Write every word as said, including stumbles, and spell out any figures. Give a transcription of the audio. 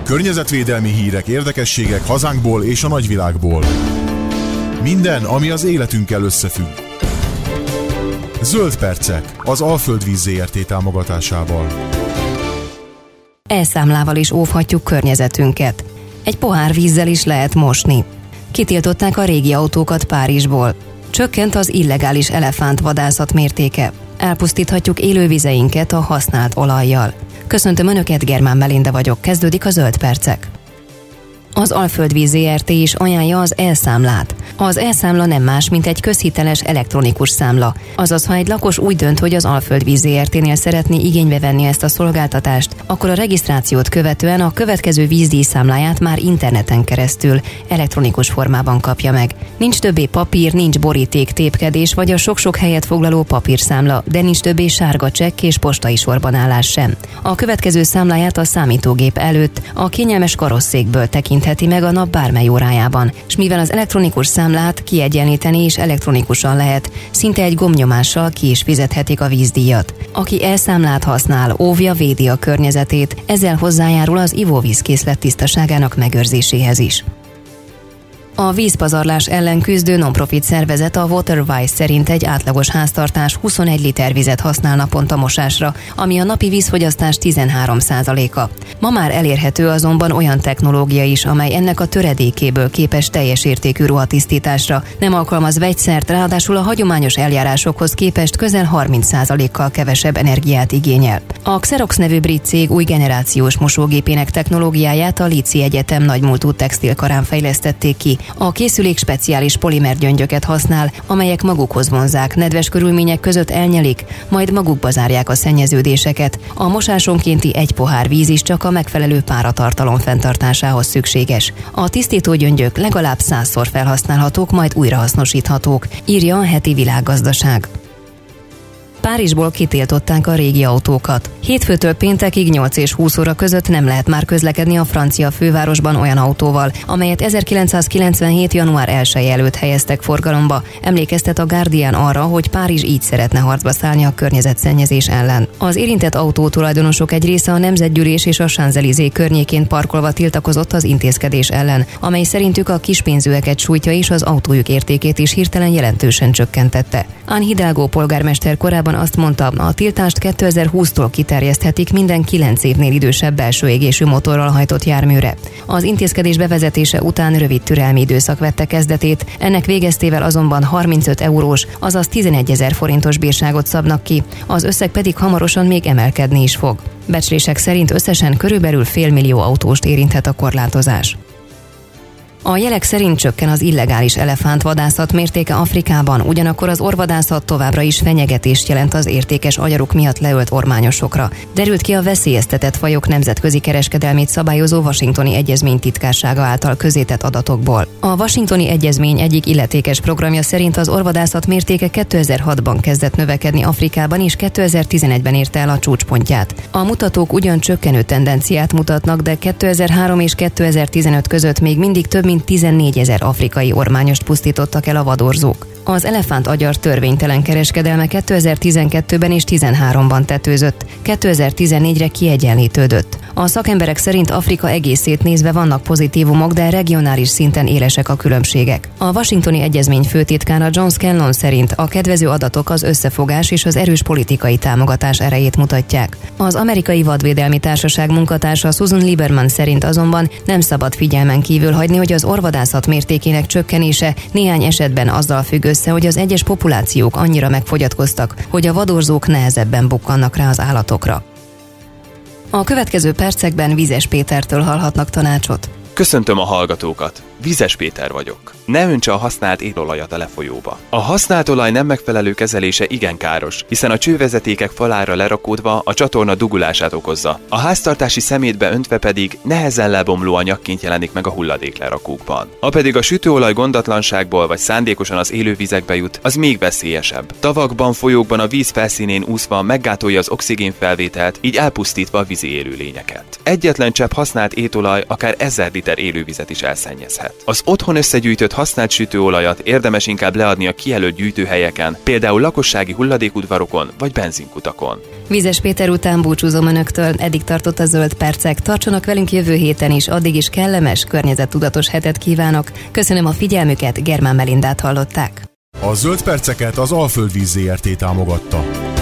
Környezetvédelmi hírek, érdekességek hazánkból és a nagyvilágból. Minden, ami az életünkkel összefügg. Zöld percek az Alföld Zé er té támogatásával. Elszámlával is óvhatjuk környezetünket. Egy pohár vízzel is lehet mosni. Kitiltották a régi autókat Párizsból. Csökkent az illegális elefántvadászat mértéke. Elpusztíthatjuk élővizeinket a használt olajjal. Köszöntöm Önöket, Germán Melinda vagyok, kezdődik a Zöld percek. Az Alföld Zé er té is ajánlja az elszámlát. Az elszámla nem más, mint egy közhiteles elektronikus számla. Azaz, ha egy lakos úgy dönt, hogy az Alföld Zé er té-nél szeretné igénybe venni ezt a szolgáltatást, akkor a regisztrációt követően a következő vízdíjszámláját már interneten keresztül, elektronikus formában kapja meg. Nincs többé papír, nincs boríték, tépkedés vagy a sok-sok helyet foglaló papírszámla, de nincs többé sárga csekk és postai sorban állás sem. A következő számláját a számítógép előtt a kényelmes karosszékből tekintheti meg a nap bármely órájában, és mivel az elektronikus számlát kiegyenlíteni és elektronikusan lehet, szinte egy gombnyomással ki is fizethetik a vízdíjat. Aki elszámlát használ, óvja, védi a környezetét, ezzel hozzájárul az ivóvízkészlet tisztaságának megőrzéséhez is. A vízpazarlás ellen küzdő non-profit szervezet, a Waterwise szerint egy átlagos háztartás huszonegy liter vizet használ naponta mosásra, ami a napi vízfogyasztás tizenhárom százaléka. Ma már elérhető azonban olyan technológia is, amely ennek a töredékéből képes teljes értékű ruhatisztításra, nem alkalmaz vegyszert, ráadásul a hagyományos eljárásokhoz képest közel harminc százalékkal kevesebb energiát igényel. A Xerox nevű brit cég új generációs mosógépének technológiáját a Leeds Egyetem nagymúltú textilkarán fejlesztették ki. A készülék speciális polimergyöngyöket használ, amelyek magukhoz vonzák, nedves körülmények között elnyelik, majd magukba zárják a szennyeződéseket. A mosásonkénti egy pohár víz is csak a megfelelő páratartalom fenntartásához szükséges. A tisztító gyöngyök legalább százszor felhasználhatók, majd újrahasznosíthatók, írja a heti Világgazdaság. Párizsból kitiltották a régi autókat. Hétfőtől péntekig nyolc és húsz óra között nem lehet már közlekedni a francia fővárosban olyan autóval, amelyet ezerkilencszázkilencvenhét. január elseje előtt helyeztek forgalomba. Emlékeztet a Guardian arra, hogy Párizs így szeretne harcba szállni a környezetszennyezés ellen. Az érintett autótulajdonosok egy része a Nemzetgyűlés és a Champs-Élysées környékén parkolva tiltakozott az intézkedés ellen, amely szerintük a kispénzűeket sújtja és az autójuk értékét is hirtelen jelentősen csökkentette. Anne Hidalgo polgármester korábban azt mondta, a tiltást kétezer-húsztól kiterjeszthetik minden kilenc évnél idősebb belső égésű motorral hajtott járműre. Az intézkedés bevezetése után rövid türelmi időszak vette kezdetét, ennek végeztével azonban harmincöt eurós, azaz tizenegyezer forintos bírságot szabnak ki, az összeg pedig hamarosan még emelkedni is fog. Becslések szerint összesen körülbelül félmillió autóst érinthet a korlátozás. A jelek szerint csökken az illegális elefántvadászat mértéke Afrikában, ugyanakkor az orvadászat továbbra is fenyegetést jelent az értékes agyaruk miatt leölt ormányosokra. Derült ki a veszélyeztetett fajok nemzetközi kereskedelmét szabályozó Washingtoni Egyezmény titkársága által közzétett adatokból. A Washingtoni Egyezmény egyik illetékes programja szerint az orvadászat mértéke kétezer-hatban kezdett növekedni Afrikában és kétezer-tizenegyben érte el a csúcspontját. A mutatók ugyan csökkenő tendenciát mutatnak, de kétezer-három és kétezer-tizenöt között még mindig több mint tizennégyezer afrikai ormányost pusztítottak el a vadorzók. Az elefánt agyar törvénytelen kereskedelme kétezer-tizenkettőben és tizenháromban tetőzött, kétezer-tizennégyre kiegyenlítődött. A szakemberek szerint Afrika egészét nézve vannak pozitívumok, de regionális szinten élesek a különbségek. A Washingtoni Egyezmény főtitkára John Scanlon szerint a kedvező adatok az összefogás és az erős politikai támogatás erejét mutatják. Az Amerikai Vadvédelmi Társaság munkatársa Susan Lieberman szerint azonban nem szabad figyelmen kívül hagyni, hogy az orvadászat mértékének csökkenése néhány esetben azzal függ össze, hogy az egyes populációk annyira megfogyatkoztak, hogy a vadorzók nehezebben bukkannak rá az állatokra. A következő percekben Vizes Pétertől hallhatnak tanácsot. Köszöntöm a hallgatókat! Vizes Péter vagyok. Ne öntse a használt élolajat a lefolyóba. A használt olaj nem megfelelő kezelése igen káros, hiszen a csővezetékek falára lerakódva a csatorna dugulását okozza. A háztartási szemétbe öntve pedig nehezen lebomló anyagként jelenik meg a hulladéklerakókban. Ha pedig a sütőolaj gondatlanságból vagy szándékosan az élővizekbe jut, az még veszélyesebb. Tavakban, folyókban a víz felszínén úszva meggátolja az oxigénfelvételt, így elpusztítva a vízi élőlényeket. Egyetlen csepp használt étolaj akár ezer liter liter élővizet is elszennyezhet. Az otthon összegyűjtött használt sütőolajat érdemes inkább leadni a kijelölt gyűjtőhelyeken, például lakossági hulladékudvarokon vagy benzinkutakon. Vízes Péter után búcsúzom önöktől, eddig tartott a Zöld Percek, tartsanak velünk jövő héten is, addig is kellemes, környezettudatos hetet kívánok. Köszönöm a figyelmüket, Germán Melindát hallották. A Zöld Perceket az Alföld Víz Zé Er Té támogatta.